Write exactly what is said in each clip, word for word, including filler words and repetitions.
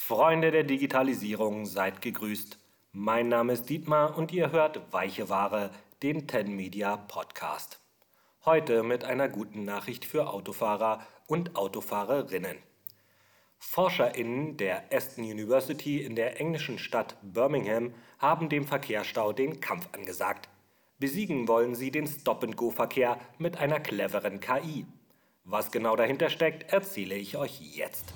Freunde der Digitalisierung, seid gegrüßt. Mein Name ist Dietmar und ihr hört Weiche Ware, den ten Media Podcast. Heute mit einer guten Nachricht für Autofahrer und Autofahrerinnen. ForscherInnen der Aston University in der englischen Stadt Birmingham haben dem Verkehrsstau den Kampf angesagt. Besiegen wollen sie den Stop-and-Go-Verkehr mit einer cleveren K I. Was genau dahinter steckt, erzähle ich euch jetzt.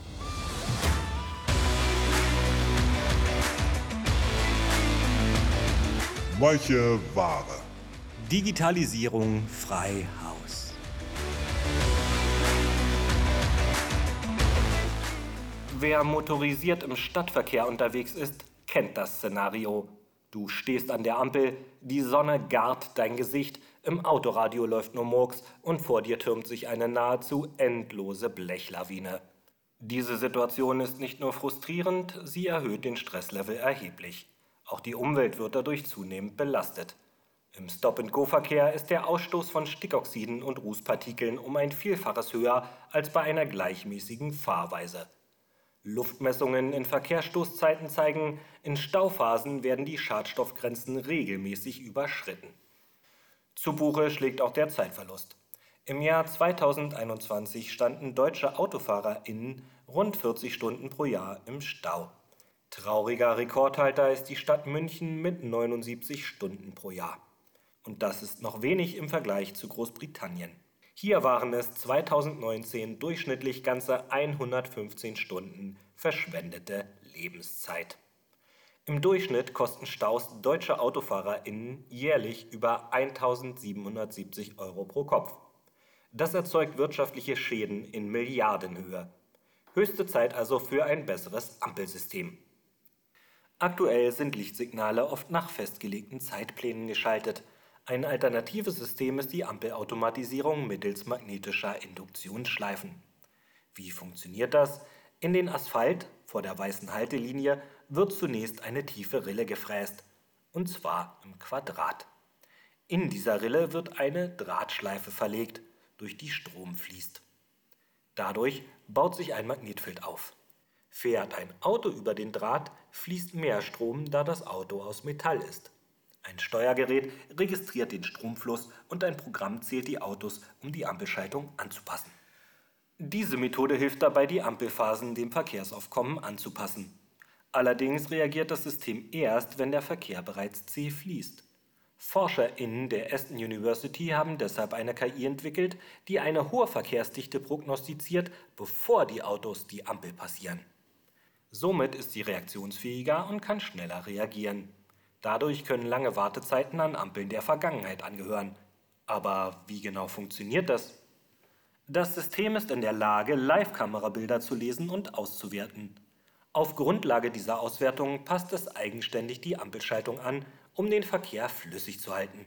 Weiche Ware. Digitalisierung frei Haus. Wer motorisiert im Stadtverkehr unterwegs ist, kennt das Szenario. Du stehst an der Ampel, die Sonne gart dein Gesicht, im Autoradio läuft nur Murks und vor dir türmt sich eine nahezu endlose Blechlawine. Diese Situation ist nicht nur frustrierend, sie erhöht den Stresslevel erheblich. Auch die Umwelt wird dadurch zunehmend belastet. Im Stop-and-Go-Verkehr ist der Ausstoß von Stickoxiden und Rußpartikeln um ein Vielfaches höher als bei einer gleichmäßigen Fahrweise. Luftmessungen in Verkehrsstoßzeiten zeigen, in Stauphasen werden die Schadstoffgrenzen regelmäßig überschritten. Zu Buche schlägt auch der Zeitverlust. Im Jahr zweitausendeinundzwanzig standen deutsche AutofahrerInnen rund vierzig Stunden pro Jahr im Stau. Trauriger Rekordhalter ist die Stadt München mit neunundsiebzig Stunden pro Jahr. Und das ist noch wenig im Vergleich zu Großbritannien. Hier waren es zweitausendneunzehn durchschnittlich ganze hundertfünfzehn Stunden verschwendete Lebenszeit. Im Durchschnitt kosten Staus deutsche AutofahrerInnen jährlich über eintausendsiebenhundertsiebzig Euro pro Kopf. Das erzeugt wirtschaftliche Schäden in Milliardenhöhe. Höchste Zeit also für ein besseres Ampelsystem. Aktuell sind Lichtsignale oft nach festgelegten Zeitplänen geschaltet. Ein alternatives System ist die Ampelautomatisierung mittels magnetischer Induktionsschleifen. Wie funktioniert das? In den Asphalt vor der weißen Haltelinie wird zunächst eine tiefe Rille gefräst, und zwar im Quadrat. In dieser Rille wird eine Drahtschleife verlegt, durch die Strom fließt. Dadurch baut sich ein Magnetfeld auf. Fährt ein Auto über den Draht, fließt mehr Strom, da das Auto aus Metall ist. Ein Steuergerät registriert den Stromfluss und ein Programm zählt die Autos, um die Ampelschaltung anzupassen. Diese Methode hilft dabei, die Ampelphasen dem Verkehrsaufkommen anzupassen. Allerdings reagiert das System erst, wenn der Verkehr bereits zäh fließt. ForscherInnen der Aston University haben deshalb eine K I entwickelt, die eine hohe Verkehrsdichte prognostiziert, bevor die Autos die Ampel passieren. Somit ist sie reaktionsfähiger und kann schneller reagieren. Dadurch können lange Wartezeiten an Ampeln der Vergangenheit angehören. Aber wie genau funktioniert das? Das System ist in der Lage, Live-Kamerabilder zu lesen und auszuwerten. Auf Grundlage dieser Auswertung passt es eigenständig die Ampelschaltung an, um den Verkehr flüssig zu halten.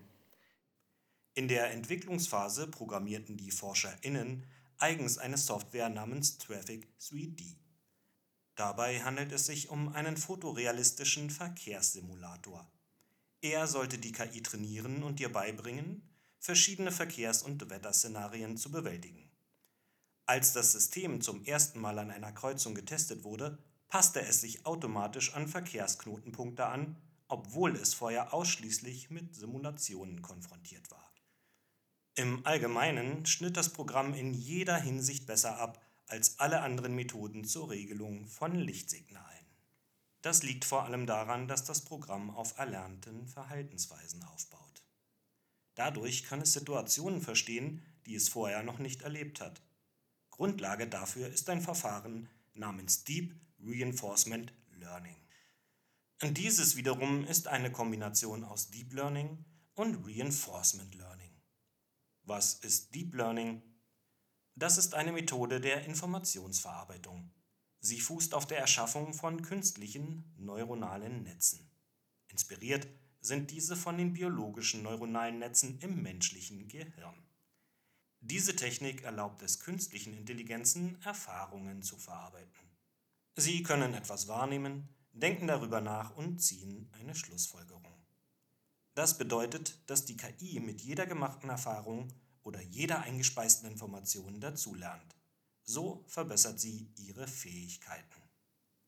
In der Entwicklungsphase programmierten die ForscherInnen eigens eine Software namens Traffic drei D. Dabei handelt es sich um einen fotorealistischen Verkehrssimulator. Er sollte die K I trainieren und ihr beibringen, verschiedene Verkehrs- und Wetterszenarien zu bewältigen. Als das System zum ersten Mal an einer Kreuzung getestet wurde, passte es sich automatisch an Verkehrsknotenpunkte an, obwohl es vorher ausschließlich mit Simulationen konfrontiert war. Im Allgemeinen schnitt das Programm in jeder Hinsicht besser ab als alle anderen Methoden zur Regelung von Lichtsignalen. Das liegt vor allem daran, dass das Programm auf erlernten Verhaltensweisen aufbaut. Dadurch kann es Situationen verstehen, die es vorher noch nicht erlebt hat. Grundlage dafür ist ein Verfahren namens Deep Reinforcement Learning. Und dieses wiederum ist eine Kombination aus Deep Learning und Reinforcement Learning. Was ist Deep Learning? Das ist eine Methode der Informationsverarbeitung. Sie fußt auf der Erschaffung von künstlichen neuronalen Netzen. Inspiriert sind diese von den biologischen neuronalen Netzen im menschlichen Gehirn. Diese Technik erlaubt es künstlichen Intelligenzen, Erfahrungen zu verarbeiten. Sie können etwas wahrnehmen, denken darüber nach und ziehen eine Schlussfolgerung. Das bedeutet, dass die K I mit jeder gemachten Erfahrung oder jeder eingespeisten Information dazulernt. So verbessert sie ihre Fähigkeiten.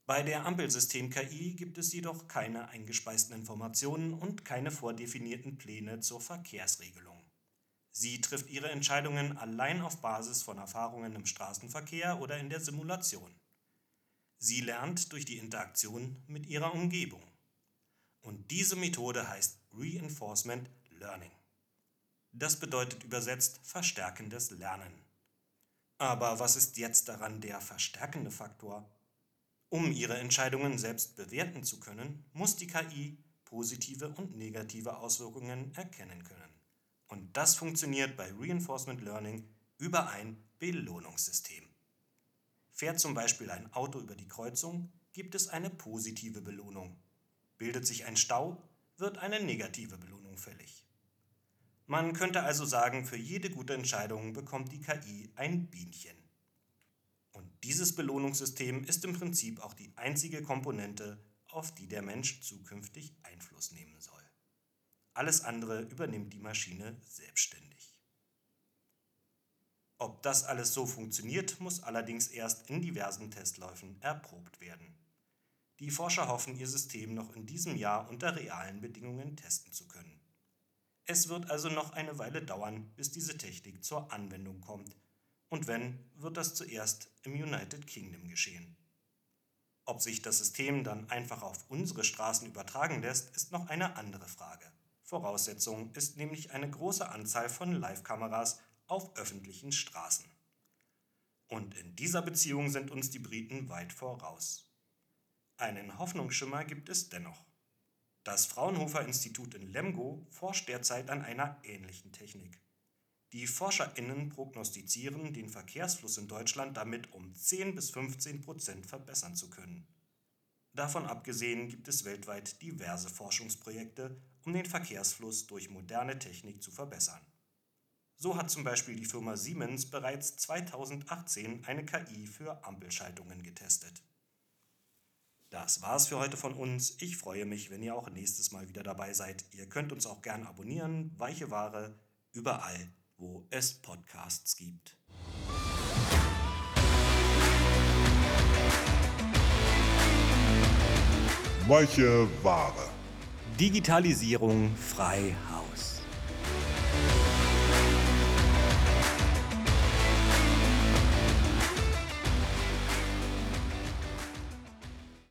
Bei der Ampelsystem-K I gibt es jedoch keine eingespeisten Informationen und keine vordefinierten Pläne zur Verkehrsregelung. Sie trifft ihre Entscheidungen allein auf Basis von Erfahrungen im Straßenverkehr oder in der Simulation. Sie lernt durch die Interaktion mit ihrer Umgebung. Und diese Methode heißt Reinforcement Learning. Das bedeutet übersetzt verstärkendes Lernen. Aber was ist jetzt daran der verstärkende Faktor? Um ihre Entscheidungen selbst bewerten zu können, muss die K I positive und negative Auswirkungen erkennen können. Und das funktioniert bei Reinforcement Learning über ein Belohnungssystem. Fährt zum Beispiel ein Auto über die Kreuzung, gibt es eine positive Belohnung. Bildet sich ein Stau, wird eine negative Belohnung fällig. Man könnte also sagen, für jede gute Entscheidung bekommt die K I ein Bienchen. Und dieses Belohnungssystem ist im Prinzip auch die einzige Komponente, auf die der Mensch zukünftig Einfluss nehmen soll. Alles andere übernimmt die Maschine selbstständig. Ob das alles so funktioniert, muss allerdings erst in diversen Testläufen erprobt werden. Die Forscher hoffen, ihr System noch in diesem Jahr unter realen Bedingungen testen zu können. Es wird also noch eine Weile dauern, bis diese Technik zur Anwendung kommt. Und wenn, wird das zuerst im United Kingdom geschehen. Ob sich das System dann einfach auf unsere Straßen übertragen lässt, ist noch eine andere Frage. Voraussetzung ist nämlich eine große Anzahl von Live-Kameras auf öffentlichen Straßen. Und in dieser Beziehung sind uns die Briten weit voraus. Einen Hoffnungsschimmer gibt es dennoch. Das Fraunhofer-Institut in Lemgo forscht derzeit an einer ähnlichen Technik. Die ForscherInnen prognostizieren, den Verkehrsfluss in Deutschland damit um zehn bis fünfzehn Prozent verbessern zu können. Davon abgesehen gibt es weltweit diverse Forschungsprojekte, um den Verkehrsfluss durch moderne Technik zu verbessern. So hat zum Beispiel die Firma Siemens bereits zweitausendachtzehn eine K I für Ampelschaltungen getestet. Das war's für heute von uns. Ich freue mich, wenn ihr auch nächstes Mal wieder dabei seid. Ihr könnt uns auch gern abonnieren. Weiche Ware, überall, wo es Podcasts gibt. Weiche Ware. Digitalisierung frei